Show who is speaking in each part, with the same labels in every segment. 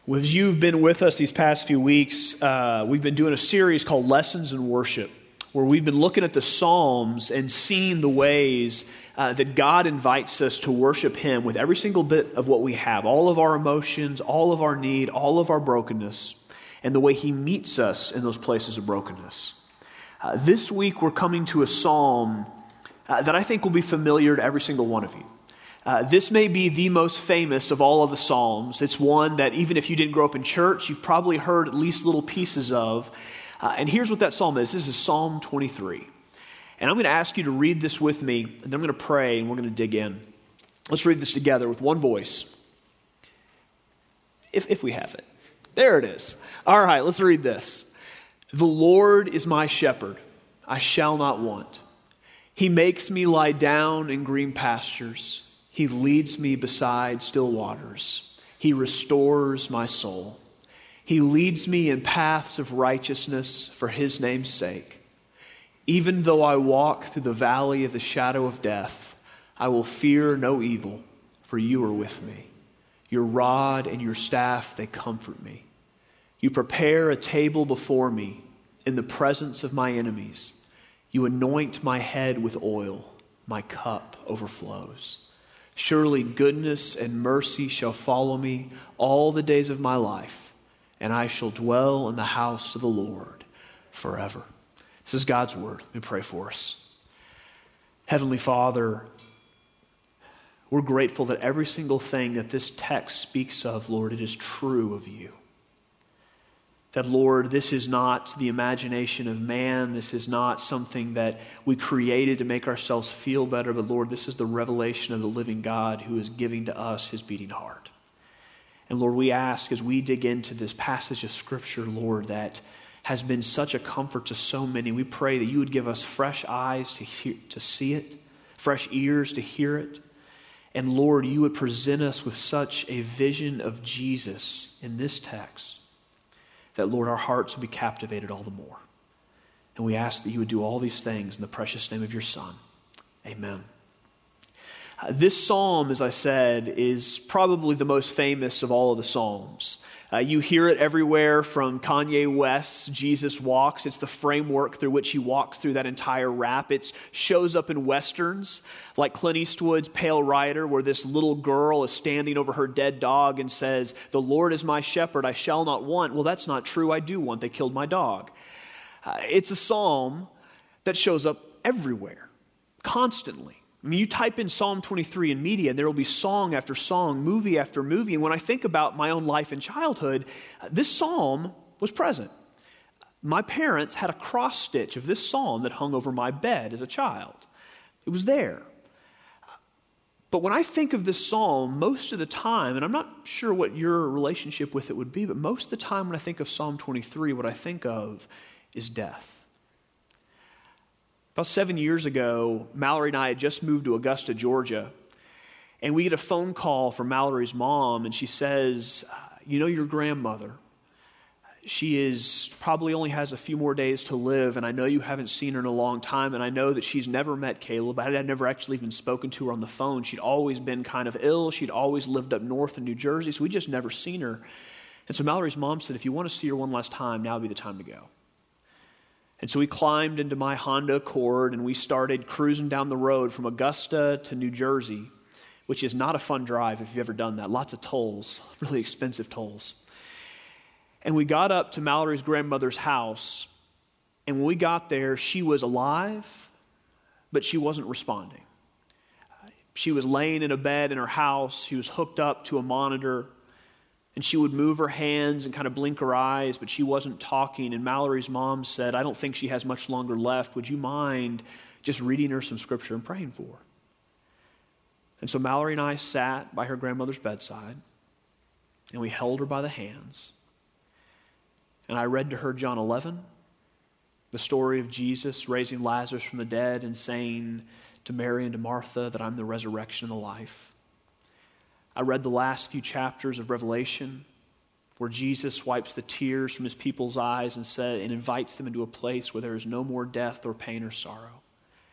Speaker 1: As you've been with us these past few weeks, we've been doing a series called Lessons in Worship, where we've been looking at the Psalms and seeing the ways that God invites us to worship Him with every single bit of what we have, all of our emotions, all of our need, all of our brokenness, and the way He meets us in those places of brokenness. This week we're coming to a psalm that I think will be familiar to every single one of you. This may be the most famous of all of the Psalms. It's one that even if you didn't grow up in church, you've probably heard at least little pieces of. And here's what that psalm is. This is Psalm 23. And I'm going to ask you to read this with me, and then I'm going to pray, and we're going to dig in. Let's read this together with one voice. If we have it. There it is. All right, let's read this. The Lord is my shepherd. I shall not want. He makes me lie down in green pastures. He leads me beside still waters. He restores my soul. He leads me in paths of righteousness for His name's sake. Even though I walk through the valley of the shadow of death, I will fear no evil, for You are with me. Your rod and Your staff, they comfort me. You prepare a table before me in the presence of my enemies. You anoint my head with oil. My cup overflows. Surely goodness and mercy shall follow me all the days of my life, and I shall dwell in the house of the Lord forever. This is God's word. Let me pray for us. Heavenly Father, we're grateful that every single thing that this text speaks of, Lord, it is true of You. That, Lord, this is not the imagination of man. This is not something that we created to make ourselves feel better. But, Lord, this is the revelation of the living God who is giving to us His beating heart. And, Lord, we ask as we dig into this passage of Scripture, Lord, that has been such a comfort to so many, we pray that You would give us fresh eyes to see it, fresh ears to hear it. And, Lord, You would present us with such a vision of Jesus in this text, that, Lord, our hearts would be captivated all the more. And we ask that You would do all these things in the precious name of Your Son. Amen. This psalm, as I said, is probably the most famous of all of the psalms. You hear it everywhere from Kanye West's Jesus Walks. It's the framework through which he walks through that entire rap. It shows up in Westerns, like Clint Eastwood's Pale Rider, where this little girl is standing over her dead dog and says, "The Lord is my shepherd, I shall not want." Well, that's not true. I do want. They killed my dog. It's a psalm that shows up everywhere, constantly. I mean, you type in Psalm 23 in media, and there will be song after song, movie after movie. And when I think about my own life and childhood, this psalm was present. My parents had a cross stitch of this psalm that hung over my bed as a child. It was there. But when I think of this psalm, most of the time, and I'm not sure what your relationship with it would be, but most of the time when I think of Psalm 23, what I think of is death. About 7 years ago, Mallory and I had just moved to Augusta, Georgia, and we get a phone call from Mallory's mom, and she says, "You know your grandmother. She probably only has a few more days to live, and I know you haven't seen her in a long time, and I know that she's never met Caleb. I had never actually even spoken to her on the phone. She'd always been kind of ill. She'd always lived up north in New Jersey, so we just never seen her." And so Mallory's mom said, "If you want to see her one last time, now would be the time to go." And so we climbed into my Honda Accord and we started cruising down the road from Augusta to New Jersey, which is not a fun drive if you've ever done that. Lots of tolls, really expensive tolls. And we got up to Mallory's grandmother's house, and when we got there, she was alive, but she wasn't responding. She was laying in a bed in her house. She was hooked up to a monitor. And she would move her hands and kind of blink her eyes, but she wasn't talking. And Mallory's mom said, "I don't think she has much longer left. Would you mind just reading her some scripture and praying for her?" And so Mallory and I sat by her grandmother's bedside, and we held her by the hands. And I read to her John 11, the story of Jesus raising Lazarus from the dead and saying to Mary and to Martha that I'm the resurrection and the life. I read the last few chapters of Revelation where Jesus wipes the tears from His people's eyes and invites them into a place where there is no more death or pain or sorrow.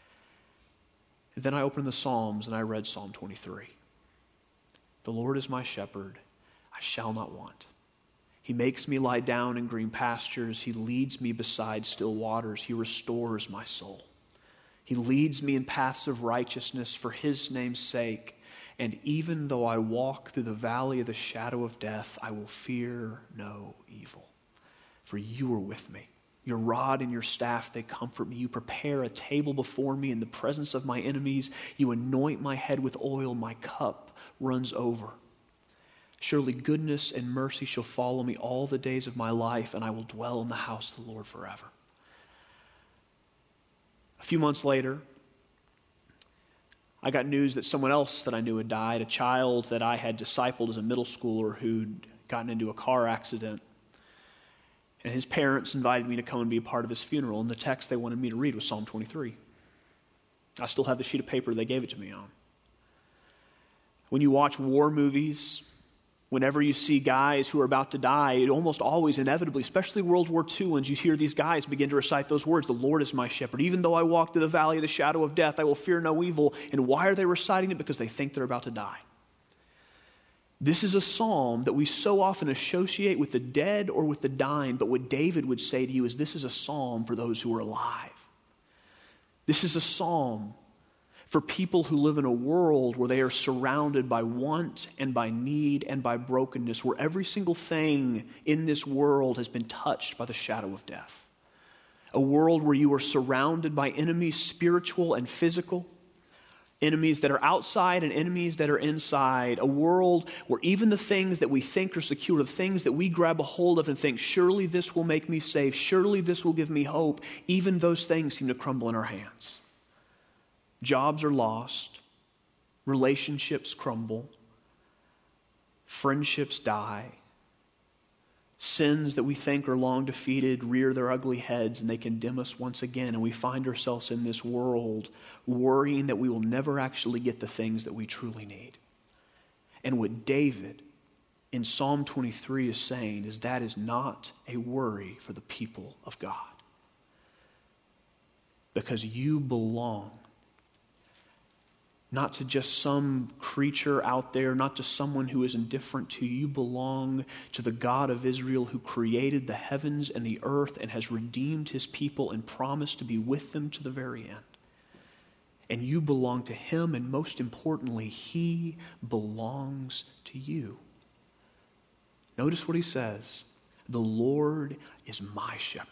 Speaker 1: And then I opened the Psalms and I read Psalm 23. The Lord is my shepherd, I shall not want. He makes me lie down in green pastures. He leads me beside still waters. He restores my soul. He leads me in paths of righteousness for his name's sake. And even though I walk through the valley of the shadow of death, I will fear no evil. For you are with me. Your rod and your staff, they comfort me. You prepare a table before me in the presence of my enemies. You anoint my head with oil. My cup runs over. Surely goodness and mercy shall follow me all the days of my life, and I will dwell in the house of the Lord forever. A few months later, I got news that someone else that I knew had died, a child that I had discipled as a middle schooler who'd gotten into a car accident. And his parents invited me to come and be a part of his funeral, and the text they wanted me to read was Psalm 23. I still have the sheet of paper they gave it to me on. When you watch war movies, whenever you see guys who are about to die, it almost always inevitably, especially World War II, when you hear these guys begin to recite those words, the Lord is my shepherd. Even though I walk through the valley of the shadow of death, I will fear no evil. And why are they reciting it? Because they think they're about to die. This is a psalm that we so often associate with the dead or with the dying, but what David would say to you is this is a psalm for those who are alive. This is a psalm for people who live in a world where they are surrounded by want and by need and by brokenness, where every single thing in this world has been touched by the shadow of death. A world where you are surrounded by enemies, spiritual and physical, enemies that are outside and enemies that are inside. A world where even the things that we think are secure, the things that we grab a hold of and think, surely this will make me safe, surely this will give me hope, even those things seem to crumble in our hands. Jobs are lost, relationships crumble, friendships die, sins that we think are long defeated rear their ugly heads and they condemn us once again, and we find ourselves in this world worrying that we will never actually get the things that we truly need. And what David in Psalm 23 is saying is that is not a worry for the people of God. Because you belong not to just some creature out there, not to someone who is indifferent to you. You belong to the God of Israel who created the heavens and the earth and has redeemed his people and promised to be with them to the very end. And you belong to him, and most importantly, he belongs to you. Notice what he says. The Lord is my shepherd.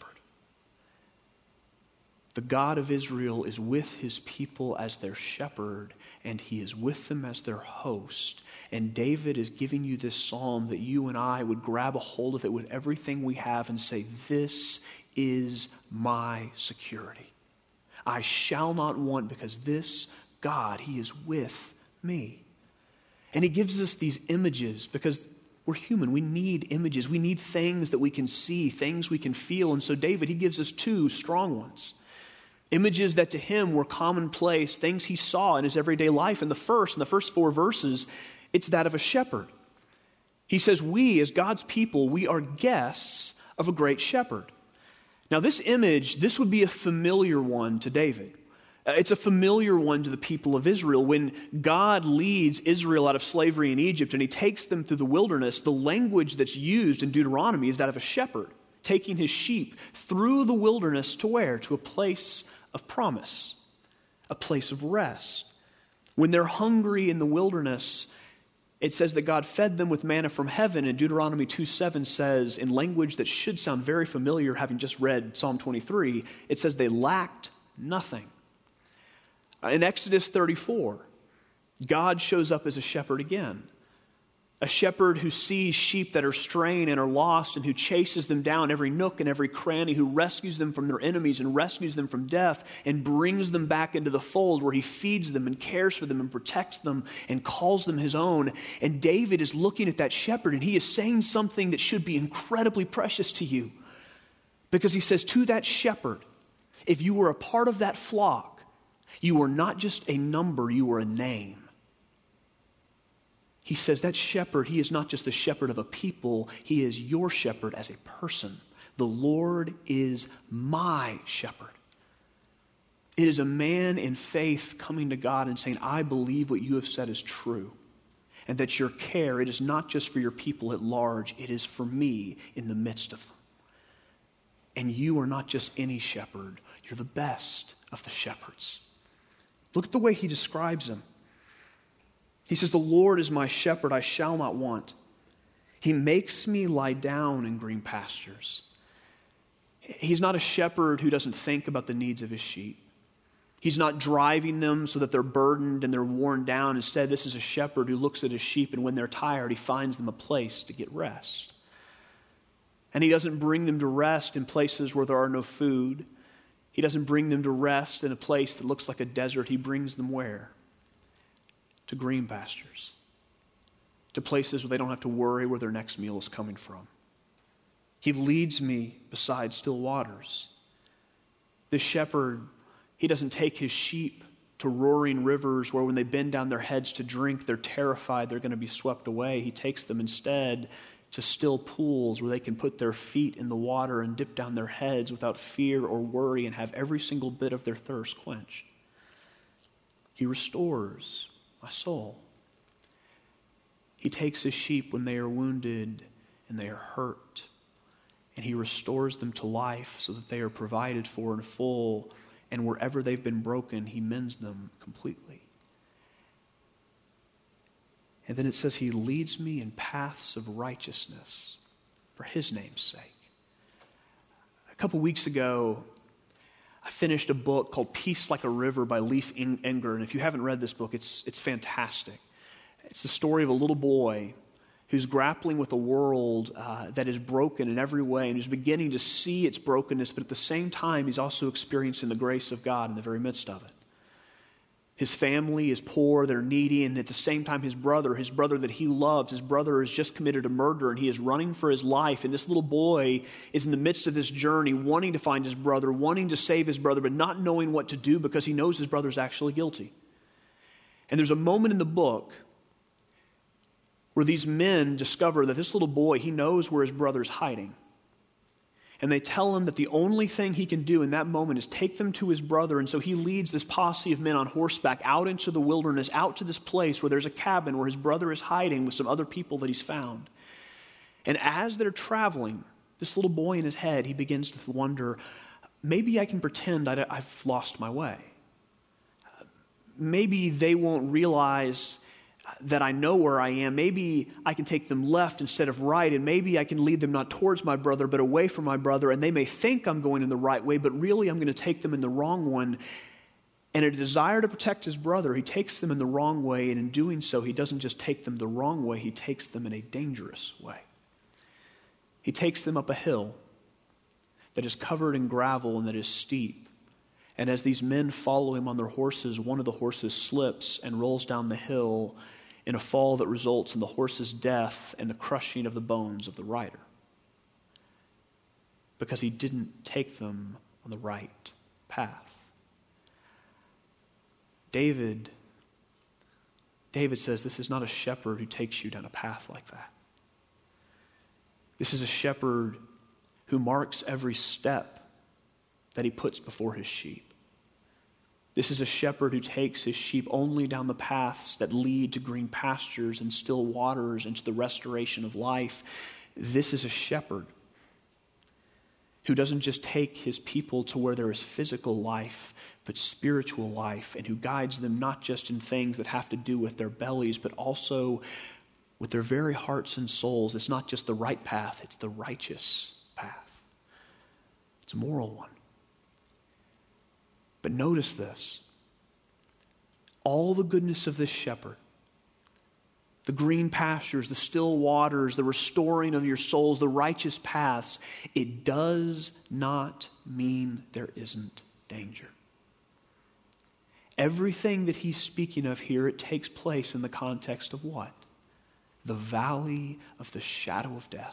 Speaker 1: The God of Israel is with his people as their shepherd, and he is with them as their host. And David is giving you this psalm that you and I would grab a hold of it with everything we have and say, this is my security. I shall not want, because this God, he is with me. And he gives us these images because we're human. We need images. We need things that we can see, things we can feel. And so David, he gives us two strong ones. Images that to him were commonplace, things he saw in his everyday life. In the first 4 verses, it's that of a shepherd. He says, we as God's people, we are guests of a great shepherd. Now this image, this would be a familiar one to David. It's a familiar one to the people of Israel. When God leads Israel out of slavery in Egypt and he takes them through the wilderness, the language that's used in Deuteronomy is that of a shepherd taking his sheep through the wilderness to where? To a place of promise, a place of rest. When they're hungry in the wilderness, it says that God fed them with manna from heaven, and Deuteronomy 2:7 says, in language that should sound very familiar, having just read Psalm 23, it says they lacked nothing. In Exodus 34, God shows up as a shepherd again. A shepherd who sees sheep that are straying and are lost and who chases them down every nook and every cranny, who rescues them from their enemies and rescues them from death and brings them back into the fold where he feeds them and cares for them and protects them and calls them his own. And David is looking at that shepherd and he is saying something that should be incredibly precious to you. Because he says to that shepherd, if you were a part of that flock, you were not just a number, you were a name. He says that shepherd, he is not just the shepherd of a people, he is your shepherd as a person. The Lord is my shepherd. It is a man in faith coming to God and saying, I believe what you have said is true. and that your care, it is not just for your people at large, it is for me in the midst of them. And you are not just any shepherd, you're the best of the shepherds. Look at the way he describes him. He says, the Lord is my shepherd, I shall not want. He makes me lie down in green pastures. He's not a shepherd who doesn't think about the needs of his sheep. He's not driving them so that they're burdened and they're worn down. Instead, this is a shepherd who looks at his sheep, and when they're tired, he finds them a place to get rest. And he doesn't bring them to rest in places where there are no food. He doesn't bring them to rest in a place that looks like a desert. He brings them where? To green pastures. To places where they don't have to worry where their next meal is coming from. He leads me beside still waters. This shepherd, he doesn't take his sheep to roaring rivers where when they bend down their heads to drink, they're terrified they're going to be swept away. He takes them instead to still pools where they can put their feet in the water and dip down their heads without fear or worry and have every single bit of their thirst quenched. He restores my soul. He takes his sheep when they are wounded and they are hurt, and he restores them to life so that they are provided for in full, and wherever they've been broken, he mends them completely. And then it says he leads me in paths of righteousness for his name's sake. A couple weeks ago, I finished a book called Peace Like a River by Leif Enger, and if you haven't read this book, it's fantastic. It's the story of a little boy who's grappling with a world that is broken in every way and who's beginning to see its brokenness, but at the same time, he's also experiencing the grace of God in the very midst of it. His family is poor, they're needy, and at the same time, his brother that he loves, his brother has just committed a murder, and he is running for his life, and this little boy is in the midst of this journey, wanting to find his brother, wanting to save his brother, but not knowing what to do because he knows his brother's actually guilty. And there's a moment in the book where these men discover that this little boy, he knows where his brother's hiding. And they tell him that the only thing he can do in that moment is take them to his brother. And so he leads this posse of men on horseback out into the wilderness, out to this place where there's a cabin where his brother is hiding with some other people that he's found. And as they're traveling, this little boy in his head, he begins to wonder, maybe I can pretend that I've lost my way. Maybe they won't realize that I know where I am. Maybe I can take them left instead of right, and maybe I can lead them not towards my brother, but away from my brother, and they may think I'm going in the right way, but really I'm going to take them in the wrong one. And in a desire to protect his brother, he takes them in the wrong way, and in doing so, he doesn't just take them the wrong way, he takes them in a dangerous way. He takes them up a hill that is covered in gravel and that is steep. And as these men follow him on their horses, one of the horses slips and rolls down the hill in a fall that results in the horse's death and the crushing of the bones of the rider. Because he didn't take them on the right path. David says this is not a shepherd who takes you down a path like that. This is a shepherd who marks every step that he puts before his sheep. This is a shepherd who takes his sheep only down the paths that lead to green pastures and still waters and to the restoration of life. This is a shepherd who doesn't just take his people to where there is physical life, but spiritual life, and who guides them not just in things that have to do with their bellies, but also with their very hearts and souls. It's not just the right path, it's the righteous path. It's a moral one. But notice this. All the goodness of this shepherd, the green pastures, the still waters, the restoring of your souls, the righteous paths, it does not mean there isn't danger. Everything that he's speaking of here, it takes place in the context of what? The valley of the shadow of death.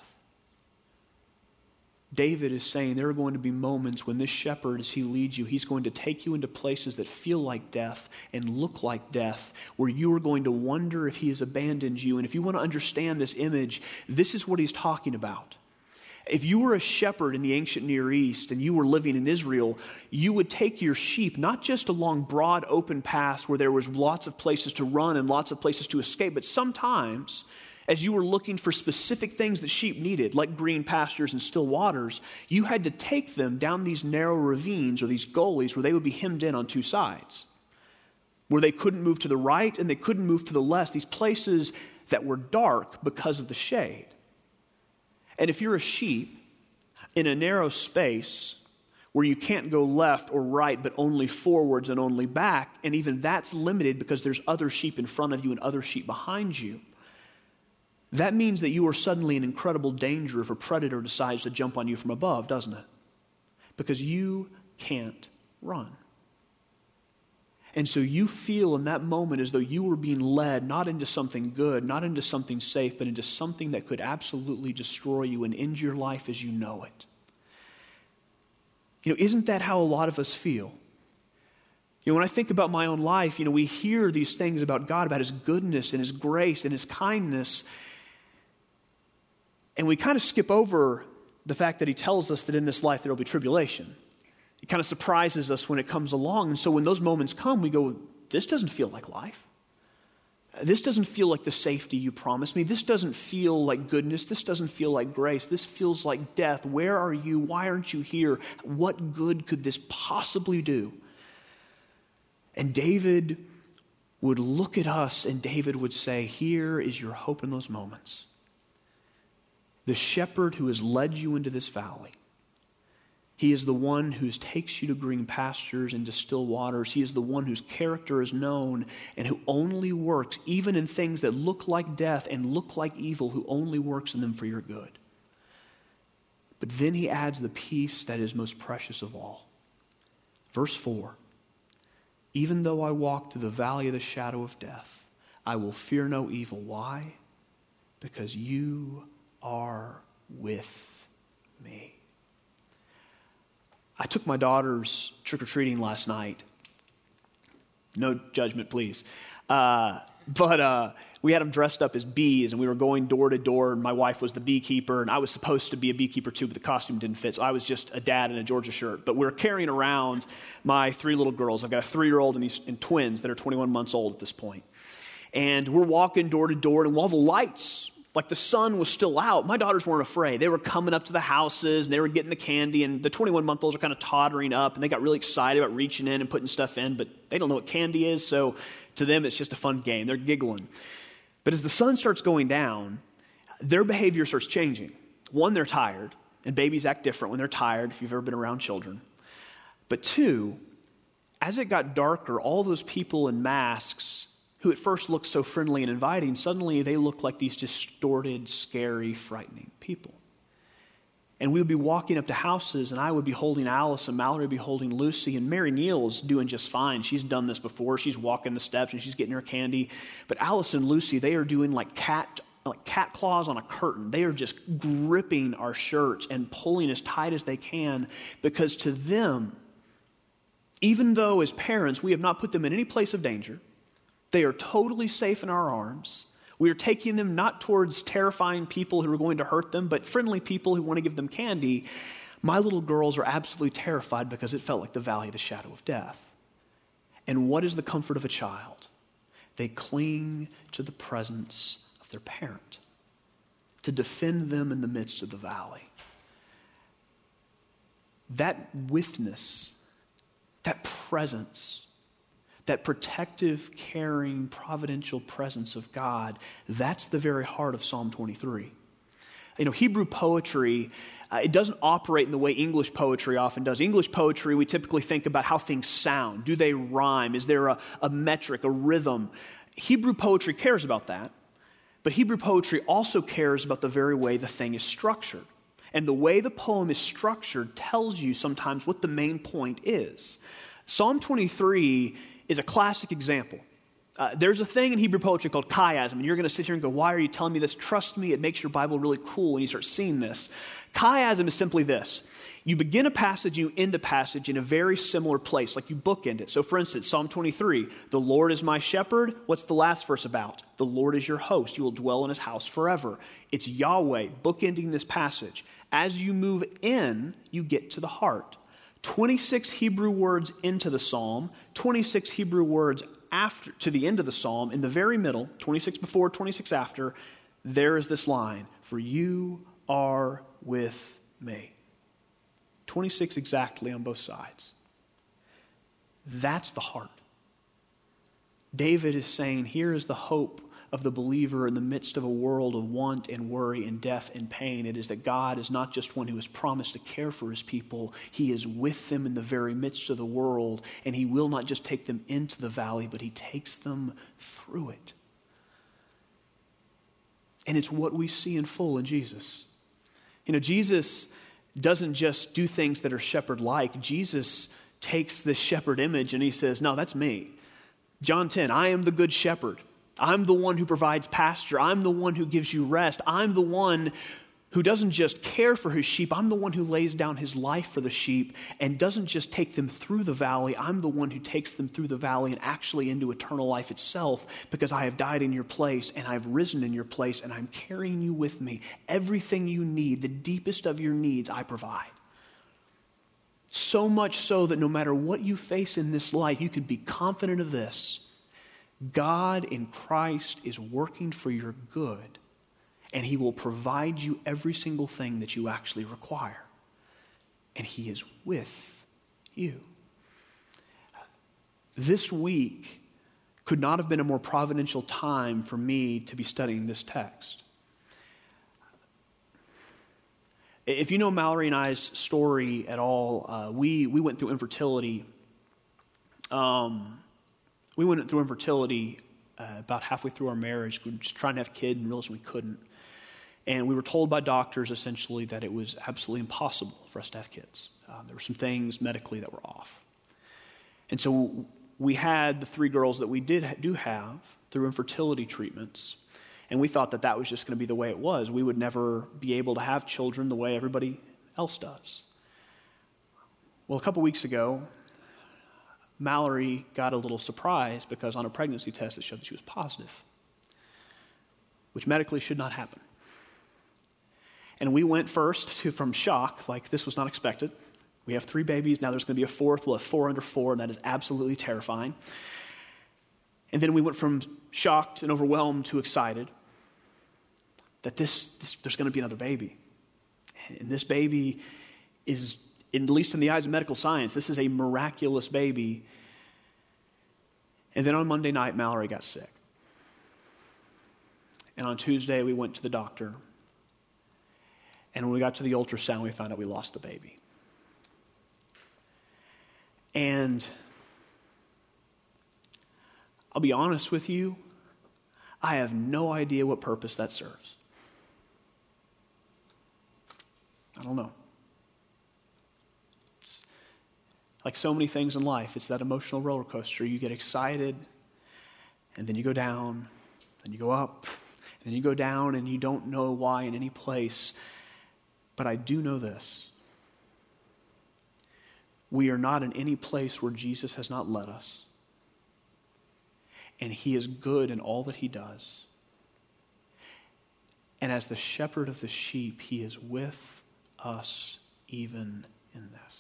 Speaker 1: David is saying there are going to be moments when this shepherd, as he leads you, he's going to take you into places that feel like death and look like death, where you are going to wonder if he has abandoned you. And if you want to understand this image, this is what he's talking about. If you were a shepherd in the ancient Near East and you were living in Israel, you would take your sheep not just along broad open paths where there was lots of places to run and lots of places to escape, but sometimes as you were looking for specific things that sheep needed, like green pastures and still waters, you had to take them down these narrow ravines or these gullies where they would be hemmed in on two sides, where they couldn't move to the right and they couldn't move to the left, these places that were dark because of the shade. And if you're a sheep in a narrow space where you can't go left or right, but only forwards and only back, and even that's limited because there's other sheep in front of you and other sheep behind you, that means that you are suddenly in incredible danger if a predator decides to jump on you from above, doesn't it? Because you can't run. And so you feel in that moment as though you were being led not into something good, not into something safe, but into something that could absolutely destroy you and end your life as you know it. Isn't that how a lot of us feel? When I think about my own life, we hear these things about God, about His goodness and His grace and His kindness, and we kind of skip over the fact that He tells us that in this life there will be tribulation. It kind of surprises us when it comes along. And so when those moments come, we go, this doesn't feel like life. This doesn't feel like the safety you promised me. This doesn't feel like goodness. This doesn't feel like grace. This feels like death. Where are you? Why aren't you here? What good could this possibly do? And David would look at us and David would say, here is your hope in those moments. The shepherd who has led you into this valley. He is the one who takes you to green pastures and to still waters. He is the one whose character is known and who only works, even in things that look like death and look like evil, who only works in them for your good. But then he adds the piece that is most precious of all. Verse 4, even though I walk through the valley of the shadow of death, I will fear no evil. Why? Because you are with me. I took my daughters trick-or-treating last night. No judgment, please. But we had them dressed up as bees, and we were going door to door, and my wife was the beekeeper, and I was supposed to be a beekeeper too, but the costume didn't fit, so I was just a dad in a Georgia shirt. But we're carrying around my three little girls. I've got a 3-year-old and twins that are 21 months old at this point. And we're walking door to door, and while the lights, like the sun was still out, my daughters weren't afraid. They were coming up to the houses, and they were getting the candy, and the 21-month-olds are kind of tottering up, and they got really excited about reaching in and putting stuff in, but they don't know what candy is, so to them it's just a fun game. They're giggling. But as the sun starts going down, their behavior starts changing. One, they're tired, and babies act different when they're tired, if you've ever been around children. But two, as it got darker, all those people in masks who at first looked so friendly and inviting, suddenly they look like these distorted, scary, frightening people. And we would be walking up to houses, and I would be holding Alice, and Mallory would be holding Lucy, and Mary Neal's doing just fine. She's done this before. She's walking the steps, and she's getting her candy. But Alice and Lucy, they are doing like cat claws on a curtain. They are just gripping our shirts and pulling as tight as they can, because to them, even though as parents we have not put them in any place of danger, they are totally safe in our arms. We are taking them not towards terrifying people who are going to hurt them, but friendly people who want to give them candy. My little girls are absolutely terrified because it felt like the valley of the shadow of death. And what is the comfort of a child? They cling to the presence of their parent to defend them in the midst of the valley. That witness, that presence, that protective, caring, providential presence of God, that's the very heart of Psalm 23. Hebrew poetry, it doesn't operate in the way English poetry often does. English poetry, we typically think about how things sound. Do they rhyme? Is there a metric, a rhythm? Hebrew poetry cares about that, but Hebrew poetry also cares about the very way the thing is structured. And the way the poem is structured tells you sometimes what the main point is. Psalm 23 is a classic example There's a thing in Hebrew poetry called chiasm, and you're going to sit here and go, why are you telling me this? Trust me, it makes your Bible really cool when you start seeing this. Chiasm is simply this. You begin a passage, you end a passage in a very similar place, like you bookend it. So for instance, Psalm 23, the Lord is my shepherd. What's the last verse about? The Lord is your host. You will dwell in his house forever. It's Yahweh bookending this passage. As you move in, you get to the heart. 26 Hebrew words into the psalm, 26 Hebrew words after to the end of the psalm. In the very middle, 26 before, 26 after, there is this line, for you are with me. 26 exactly on both sides. That's the heart. David is saying, here is the hope of the believer in the midst of a world of want and worry and death and pain. It is that God is not just one who has promised to care for his people. He is with them in the very midst of the world, and he will not just take them into the valley, but he takes them through it. And it's what we see in full in Jesus. Jesus doesn't just do things that are shepherd-like. Jesus takes this shepherd image and he says, no, that's me. John 10, I am the good shepherd. I'm the one who provides pasture. I'm the one who gives you rest. I'm the one who doesn't just care for his sheep. I'm the one who lays down his life for the sheep and doesn't just take them through the valley. I'm the one who takes them through the valley and actually into eternal life itself, because I have died in your place and I've risen in your place and I'm carrying you with me. Everything you need, the deepest of your needs, I provide. So much so that no matter what you face in this life, you could be confident of this. God in Christ is working for your good, and he will provide you every single thing that you actually require. And he is with you. This week could not have been a more providential time for me to be studying this text. If you know Mallory and I's story at all, we went through infertility. We went through infertility about halfway through our marriage. We were just trying to have a kid and realized we couldn't. And we were told by doctors essentially that it was absolutely impossible for us to have kids. There were some things medically that were off. And so we had the 3 girls that we do have through infertility treatments. And we thought that that was just going to be the way it was. We would never be able to have children the way everybody else does. Well, a couple weeks ago, Mallory got a little surprised because on a pregnancy test it showed that she was positive, which medically should not happen. And we went first from shock, like this was not expected. We have 3 babies, now there's going to be a 4th. We'll have 4 under 4, and that is absolutely terrifying. And then we went from shocked and overwhelmed to excited that there's going to be another baby. And this baby is, at least in the eyes of medical science, this is a miraculous baby. And then on Monday night, Mallory got sick. And on Tuesday, we went to the doctor. And when we got to the ultrasound, we found out we lost the baby. And I'll be honest with you, I have no idea what purpose that serves. I don't know. It's like so many things in life, it's that emotional roller coaster. You get excited, and then you go down, and you go up, and then you go down, and you don't know why in any place. But I do know this. We are not in any place where Jesus has not led us. And he is good in all that he does. And as the shepherd of the sheep, he is with us even in this.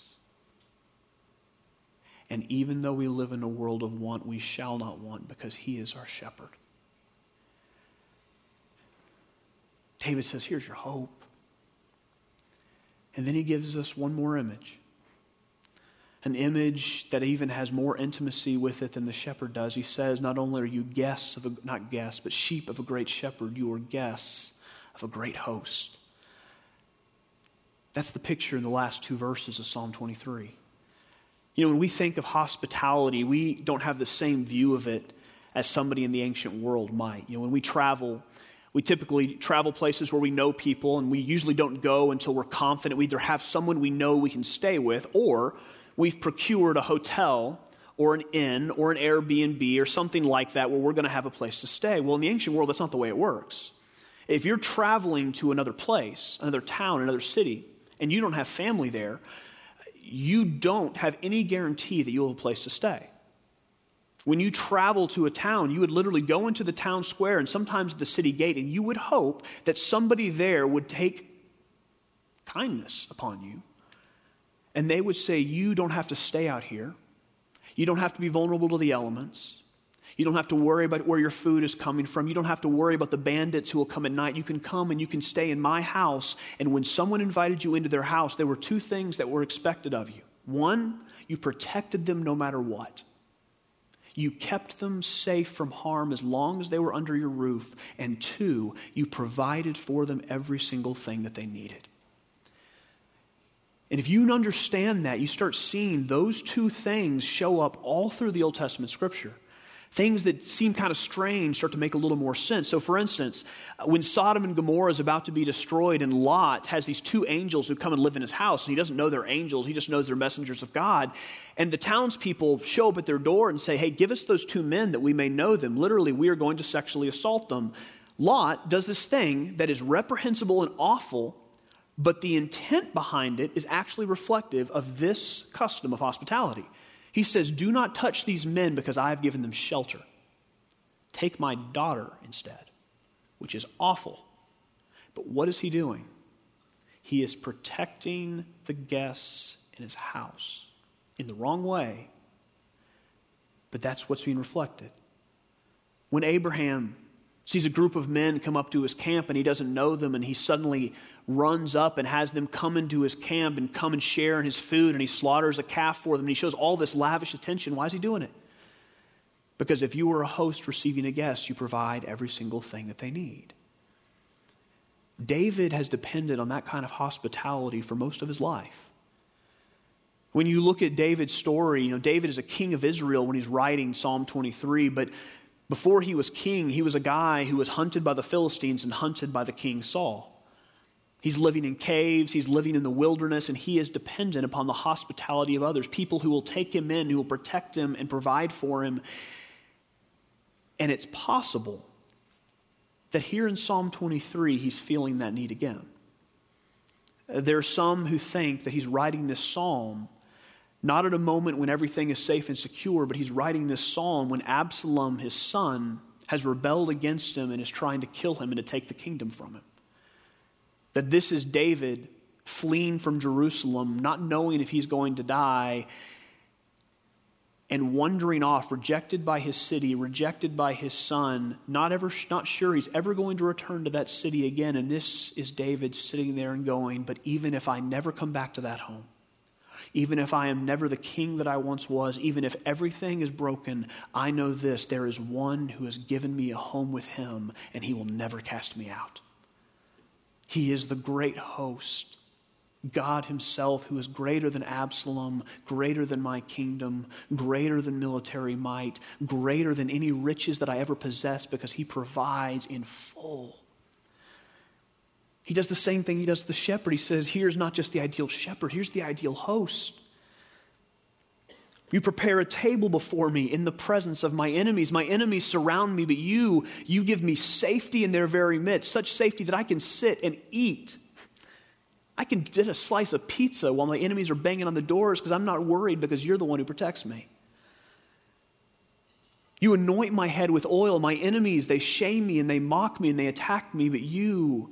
Speaker 1: And even though we live in a world of want, we shall not want because he is our shepherd. David says, here's your hope. And then he gives us one more image. An image that even has more intimacy with it than the shepherd does. He says, not only are you but sheep of a great shepherd, you are guests of a great host. That's the picture in the last 2 verses of Psalm 23. When we think of hospitality, we don't have the same view of it as somebody in the ancient world might. When we travel, we typically travel places where we know people, and we usually don't go until we're confident we either have someone we know we can stay with, or we've procured a hotel or an inn or an Airbnb or something like that where we're going to have a place to stay. Well, in the ancient world, that's not the way it works. If you're traveling to another place, another town, another city, and you don't have family there, you don't have any guarantee that you'll have a place to stay. When you travel to a town, you would literally go into the town square and sometimes the city gate, and you would hope that somebody there would take kindness upon you. And they would say, you don't have to stay out here. You don't have to be vulnerable to the elements. You don't have to worry about where your food is coming from. You don't have to worry about the bandits who will come at night. You can come and you can stay in my house. And when someone invited you into their house, there were two things that were expected of you. One, you protected them no matter what. You kept them safe from harm as long as they were under your roof. And two, you provided for them every single thing that they needed. And if you understand that, you start seeing those two things show up all through the Old Testament Scripture. Things that seem kind of strange start to make a little more sense. So for instance, when Sodom and Gomorrah is about to be destroyed and Lot has these two angels who come and live in his house, and he doesn't know they're angels, he just knows they're messengers of God. And the townspeople show up at their door and say, hey, give us those two men that we may know them. Literally, we are going to sexually assault them. Lot does this thing that is reprehensible and awful, but the intent behind it is actually reflective of this custom of hospitality. He says, do not touch these men because I have given them shelter. Take my daughter instead, which is awful. But what is he doing? He is protecting the guests in his house in the wrong way, but that's what's being reflected. When Abraham sees a group of men come up to his camp and he doesn't know them, and he suddenly runs up and has them come into his camp and come and share in his food, and he slaughters a calf for them, and he shows all this lavish attention. Why is he doing it? Because if you were a host receiving a guest, you provide every single thing that they need. David has depended on that kind of hospitality for most of his life. When you look at David's story, David is a king of Israel when he's writing Psalm 23, but before he was king, he was a guy who was hunted by the Philistines and hunted by the king Saul. He's living in caves, he's living in the wilderness, and he is dependent upon the hospitality of others, people who will take him in, who will protect him and provide for him. And it's possible that here in Psalm 23, he's feeling that need again. There are some who think that he's writing this psalm not at a moment when everything is safe and secure, but he's writing this psalm when Absalom, his son, has rebelled against him and is trying to kill him and to take the kingdom from him. That this is David fleeing from Jerusalem, not knowing if he's going to die, and wandering off, rejected by his city, rejected by his son, not sure he's ever going to return to that city again. And this is David sitting there and going, but even if I never come back to that home, even if I am never the king that I once was, even if everything is broken, I know this, there is one who has given me a home with him, and he will never cast me out. He is the great host, God himself, who is greater than Absalom, greater than my kingdom, greater than military might, greater than any riches that I ever possess, because he provides in full. He does the same thing he does to the shepherd. He says, here's not just the ideal shepherd, here's the ideal host. You prepare a table before me in the presence of my enemies. My enemies surround me, but you give me safety in their very midst, such safety that I can sit and eat. I can get a slice of pizza while my enemies are banging on the doors because I'm not worried because you're the one who protects me. You anoint my head with oil. My enemies, they shame me and they mock me and they attack me, but you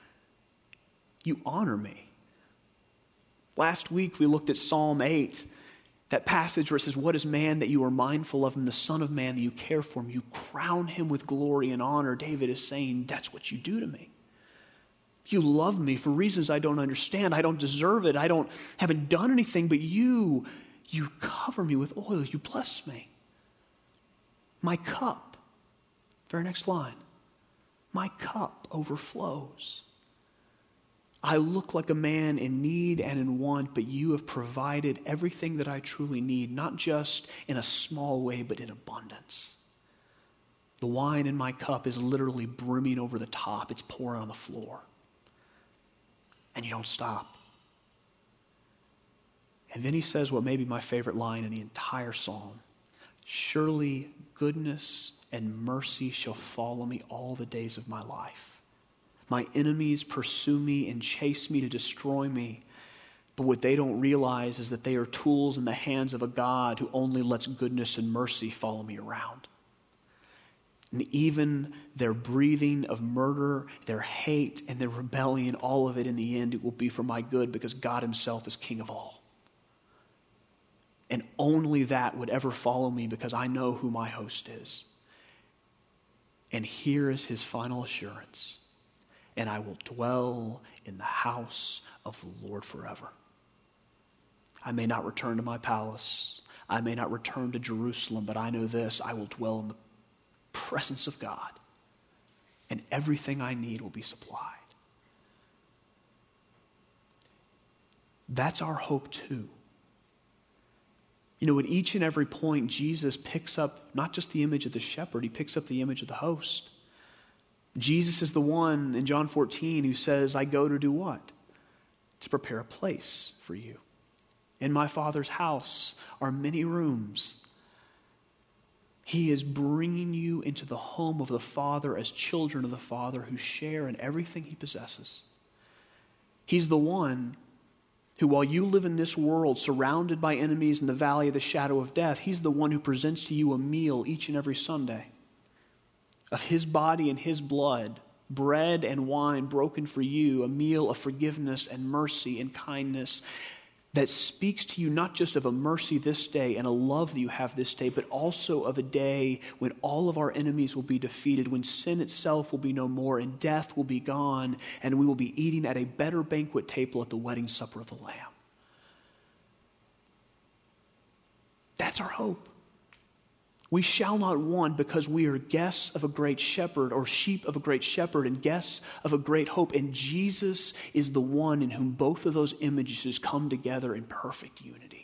Speaker 1: honor me. Last week we looked at Psalm 8, that passage where it says, what is man that you are mindful of him, the Son of Man that you care for him, you crown him with glory and honor. David is saying, that's what you do to me. You love me for reasons I don't understand. I don't deserve it. Haven't done anything, but you cover me with oil. You bless me. My cup, very next line, my cup overflows. I look like a man in need and in want, but you have provided everything that I truly need, not just in a small way, but in abundance. The wine in my cup is literally brimming over the top. It's pouring on the floor. And you don't stop. And then he says what may be my favorite line in the entire psalm. surely goodness and mercy shall follow me all the days of my life. My enemies pursue me and chase me to destroy me. But what they don't realize is that they are tools in the hands of a God who only lets goodness and mercy follow me around. And even their breathing of murder, their hate, and their rebellion, all of it in the end, it will be for my good because God himself is king of all. And only that would ever follow me because I know who my host is. And here is his final assurance. And I will dwell in the house of the Lord forever. I may not return to my palace. I may not return to Jerusalem, but I know this, I will dwell in the presence of God. And everything I need will be supplied. That's our hope too. You know, at each and every point, Jesus picks up not just the image of the shepherd, he picks up the image of the host. Jesus is the one in John 14 who says, I go to do what? To prepare a place for you. In my Father's house are many rooms. He is bringing you into the home of the Father as children of the Father who share in everything he possesses. He's the one who, while you live in this world surrounded by enemies in the valley of the shadow of death, he's the one who presents to you a meal each and every Sunday of his body and his blood, bread and wine broken for you, a meal of forgiveness and mercy and kindness that speaks to you not just of a mercy this day and a love that you have this day, but also of a day when all of our enemies will be defeated, when sin itself will be no more and death will be gone, and we will be eating at a better banquet table at the wedding supper of the Lamb. That's our hope. We shall not want because we are guests of a great shepherd or sheep of a great shepherd and guests of a great hope. And Jesus is the one in whom both of those images come together in perfect unity.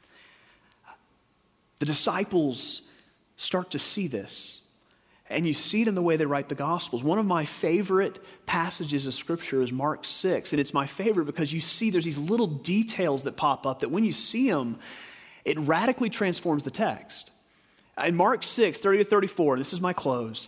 Speaker 1: The disciples start to see this. And you see it in the way they write the Gospels. One of my favorite passages of Scripture is Mark 6. And it's my favorite because you see there's these little details that pop up that when you see them, it radically transforms the text. In Mark 6, 30 to 34, and this is my close,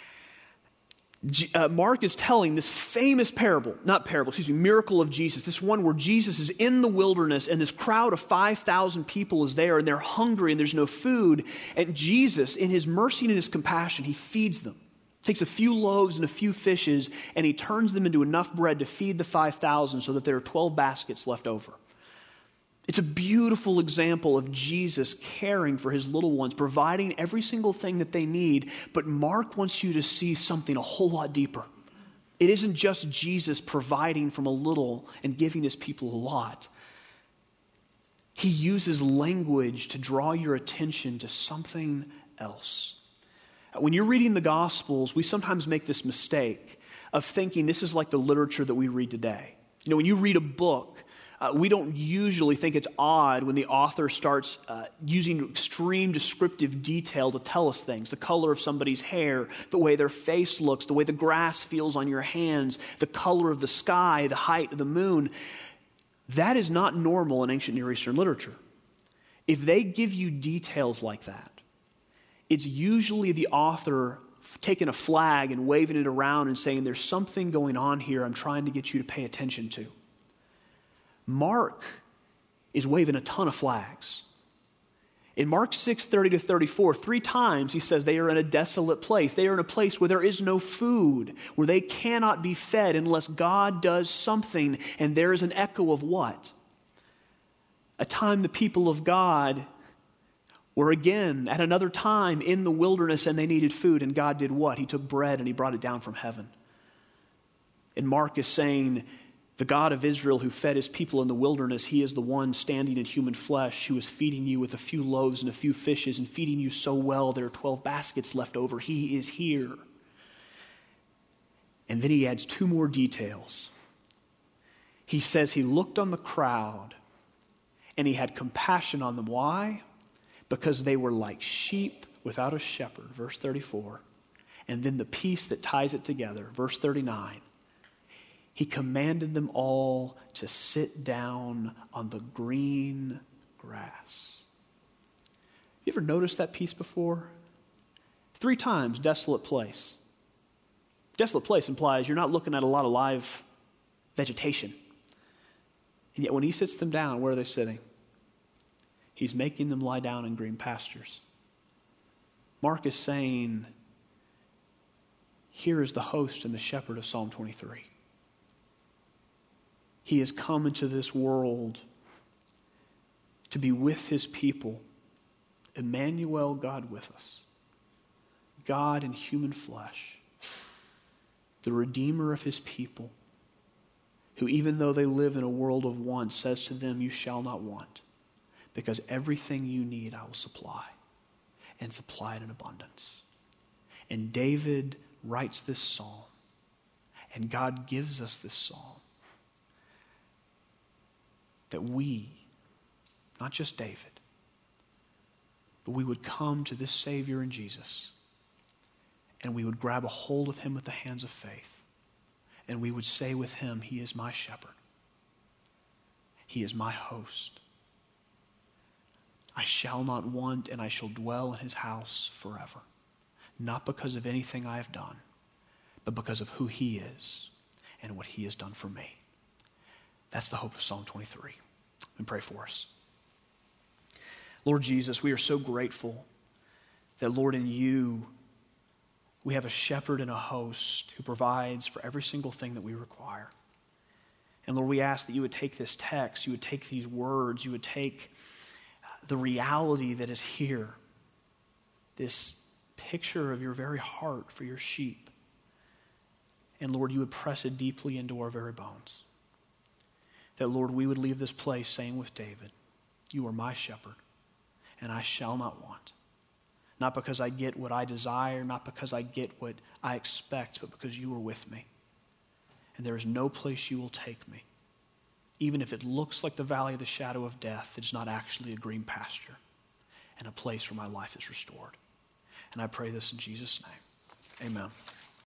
Speaker 1: Mark is telling this famous miracle of Jesus, this one where Jesus is in the wilderness and this crowd of 5,000 people is there and they're hungry and there's no food. And Jesus, in his mercy and his compassion, he feeds them. Takes a few loaves and a few fishes and he turns them into enough bread to feed the 5,000 so that there are 12 baskets left over. It's a beautiful example of Jesus caring for his little ones, providing every single thing that they need. But Mark wants you to see something a whole lot deeper. It isn't just Jesus providing from a little and giving his people a lot. He uses language to draw your attention to something else. When you're reading the Gospels, we sometimes make this mistake of thinking this is like the literature that we read today. You know, when you read a book, we don't usually think it's odd when the author starts using extreme descriptive detail to tell us things. The color of somebody's hair, the way their face looks, the way the grass feels on your hands, the color of the sky, the height of the moon. That is not normal in ancient Near Eastern literature. If they give you details like that, it's usually the author taking a flag and waving it around and saying, there's something going on here I'm trying to get you to pay attention to. Mark is waving a ton of flags. In Mark 6, 30 to 34, 3 times he says they are in a desolate place. They are in a place where there is no food, where they cannot be fed unless God does something. And there is an echo of what? A time the people of God were again at another time in the wilderness and they needed food. And God did what? He took bread and he brought it down from heaven. And Mark is saying, the God of Israel who fed his people in the wilderness, he is the one standing in human flesh who is feeding you with a few loaves and a few fishes and feeding you so well there are 12 baskets left over. He is here. And then he adds 2 more details. He says he looked on the crowd and he had compassion on them. Why? Because they were like sheep without a shepherd, verse 34. And then the piece that ties it together, verse 39. He commanded them all to sit down on the green grass. You ever noticed that piece before? 3 times, desolate place. Desolate place implies you're not looking at a lot of live vegetation. And yet when he sits them down, where are they sitting? He's making them lie down in green pastures. Mark is saying, here is the host and the shepherd of Psalm 23. He has come into this world to be with his people. Emmanuel, God with us. God in human flesh. The Redeemer of his people, who even though they live in a world of want, says to them, you shall not want, because everything you need I will supply, and supply it in abundance. And David writes this psalm, and God gives us this psalm, that we, not just David, but we would come to this Savior in Jesus, and we would grab a hold of him with the hands of faith, and we would say with him, he is my shepherd. He is my host. I shall not want, and I shall dwell in his house forever. Not because of anything I have done, but because of who he is and what he has done for me. That's the hope of Psalm 23. Let me pray for us. Lord Jesus, we are so grateful that, Lord, in you, we have a shepherd and a host who provides for every single thing that we require. And Lord, we ask that you would take this text, you would take these words, you would take the reality that is here, this picture of your very heart for your sheep. And Lord, you would press it deeply into our very bones. That, Lord, we would leave this place saying with David, you are my shepherd, and I shall not want. Not because I get what I desire, not because I get what I expect, but because you are with me. And there is no place you will take me. Even if it looks like the valley of the shadow of death, it is not actually a green pasture and a place where my life is restored. And I pray this in Jesus' name. Amen.